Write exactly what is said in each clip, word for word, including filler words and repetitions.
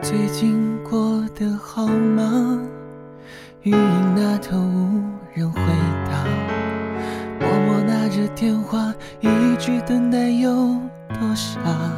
最近过得好吗？语音那头无人回答，默默拿着电话，一句等待有多傻。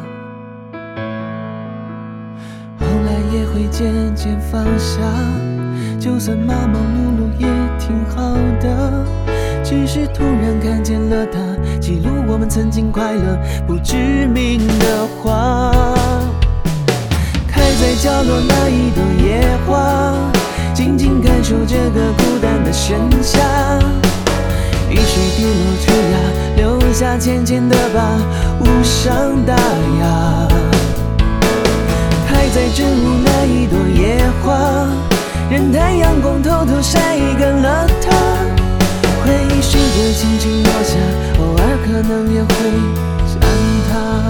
后来也会渐渐放下，就算忙忙碌碌也挺好的，只是突然看见了他，记录我们曾经快乐不知名的花。开在角落那一朵野花，静静感受这个孤单的盛夏。雨水滴落枝桠，留下浅浅的疤，无伤大雅。开在正午那一朵野花，任太阳光偷偷晒干了它。回忆试着轻轻落下，偶尔可能也会想他。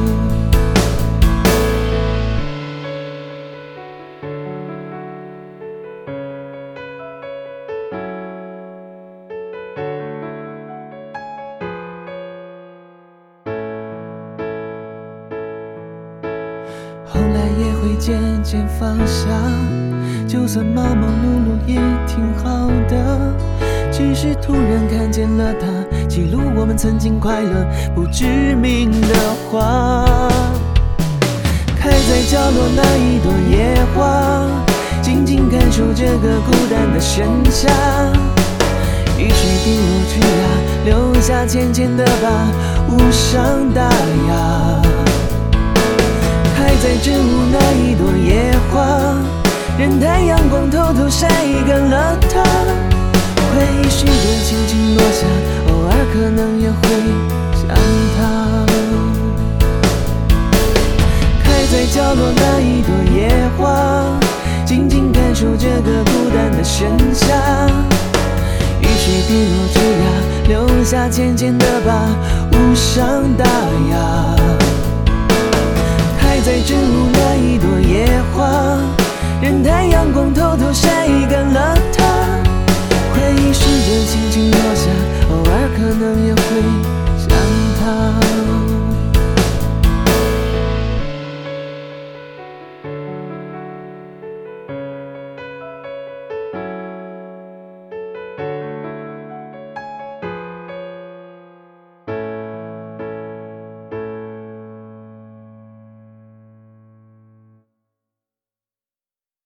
后来也会渐渐放下，就算忙忙碌碌也挺好的，只是突然看见了他，记录我们曾经快乐不知名的花。开在角落那一朵野花，静静感受这个孤单的盛夏。雨水滴落枝桠，留下浅浅的疤，无伤大雅。开在正午那一朵野花，任太阳光偷偷晒干了它。回忆试着轻轻落下，偶尔可能也会想他。开在角落那一朵野花，静静感受这个孤单的盛夏。雨水滴落枝桠，留下浅浅的疤，无伤大雅。开在正午那一朵野